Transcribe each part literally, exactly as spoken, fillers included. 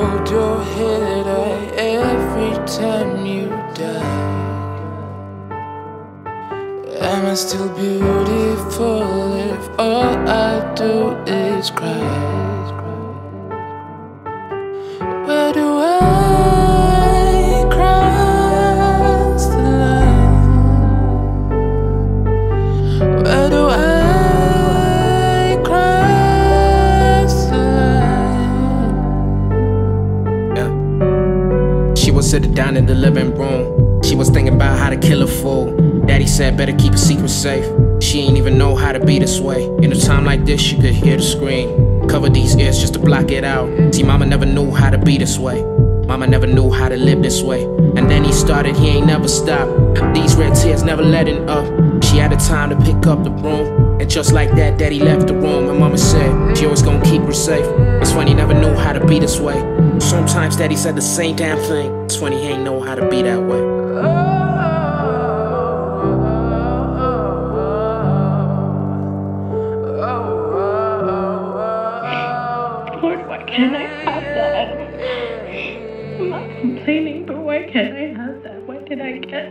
hold your head high every time you die? Am I still beautiful if all I do is cry? Where do I cross the line? Where do I cross the line? Yeah. She was sitting down in the living room. She was thinking about how to kill a fool. Daddy said better keep a secret safe. She ain't even know how to be this way. In a time like this, she could hear the scream. Cover these ears just to block it out. See, mama never knew how to be this way. Mama never knew how to live this way. And then he started, he ain't never stopped. These red tears never letting up. She had the time to pick up the broom. And just like that, daddy left the room. And mama said she always gonna keep her safe. It's funny, never knew how to be this way. Sometimes daddy said the same damn thing. It's funny, he ain't know how to be that way. Can I have that? I'm not complaining, but why can't I have that? Why did I get?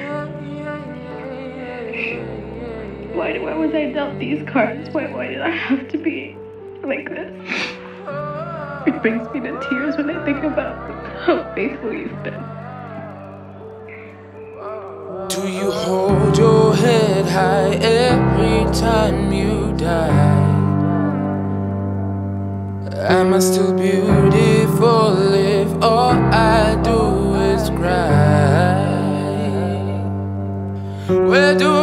Why, why was I dealt these cards? Why, why did I have to be like this? It brings me to tears when I think about how faithful you've been. Do you hold your head high every time you die? Am I still beautiful if all I do is cry? Where do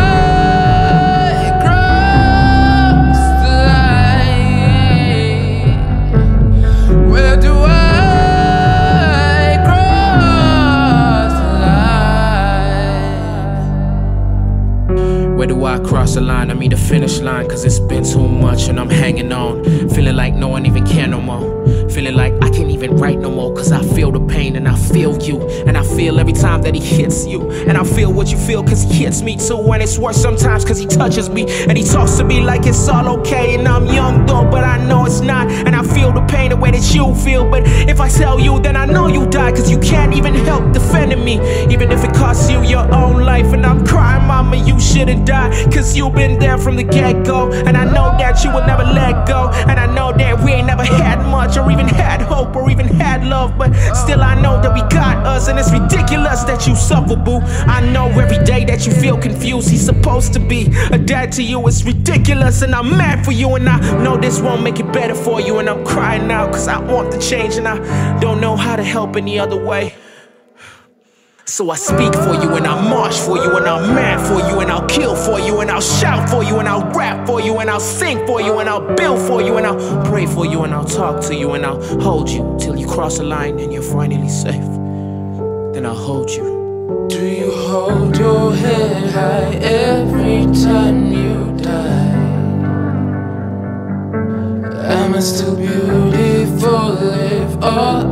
I cross the line? Where do I cross the line? Where do I cross the line? I mean the finish line, cause it's been too much and I'm hanging on. Feeling like no one even care no more. Feeling like I can't even write no more, cause I feel the pain and I feel you. And I feel every time that he hits you. And I feel what you feel cause he hits me too. And it's worse sometimes cause he touches me. And he talks to me like it's all okay. And I'm young though, but I know it's not. And I feel the pain the way that you feel. But if I tell you, then I know you die, cause you can't even help defending me. Even if it costs you your own life. And I'm crying, mama, you shouldn't die, cause you've been there from the get-go. And I know that you would never let go. And I know that we ain't never had much, or even had hope, or even had love. But still I know that we got us. And it's ridiculous that you suffer, boo. I know every day that you feel confused. He's supposed to be a dad to you. It's ridiculous and I'm mad for you. And I know this won't make it better for you. And I'm crying now cause I want the change. And I don't know how to help any other way. So I speak for you and I march for you and I'm mad for you and I'll kill for you and I'll shout for you and I'll rap for you and I'll sing for you and I'll build for you and I'll pray for you and I'll talk to you and I'll hold you till you cross the line and you're finally safe. Then I'll hold you. Do you hold your head high every time you die? Am I still beautiful if all